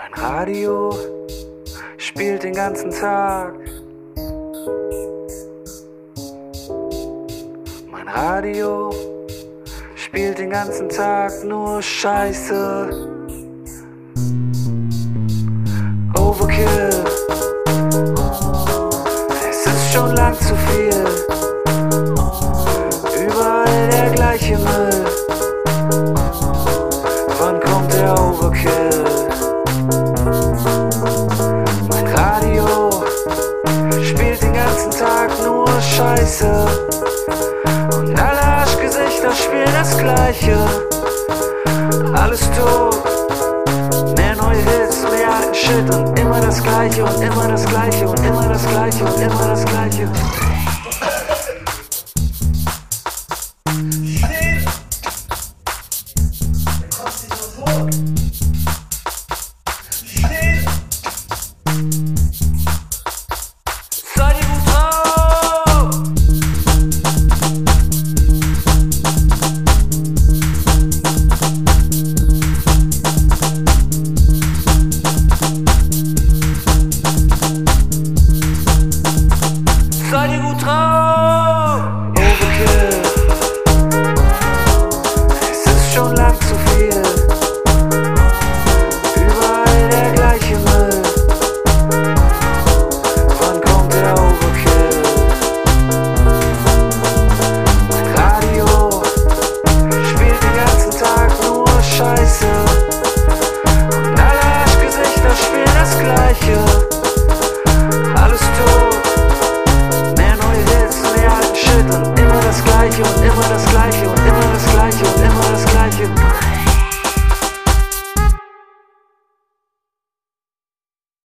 Mein Radio spielt den ganzen Tag. Mein Radio spielt den ganzen Tag nur Scheiße. Overkill, es ist schon lang zu viel. Überall der gleiche Müll. Wann kommt der Overkill? Mein Radio spielt den ganzen Tag nur Scheiße. Und alle Arschgesichter spielen das Gleiche. Alles tot, mehr neue Hits, mehr alten Shit. Und immer das Gleiche und immer das Gleiche und immer das Gleiche und immer das Gleiche. Seid ihr gut drauf? Seid ihr gut drauf? Overkill, es ist schon lang zu viel. Überall der gleiche Müll. Wann kommt der Overkill? Mein Radio spielt den ganzen Tag nur Scheiße. Und alle Arschgesichter spielen das Gleiche. Alles tot, mehr neue Hits, mehr alten Shit. Und immer das Gleiche und immer das Gleiche.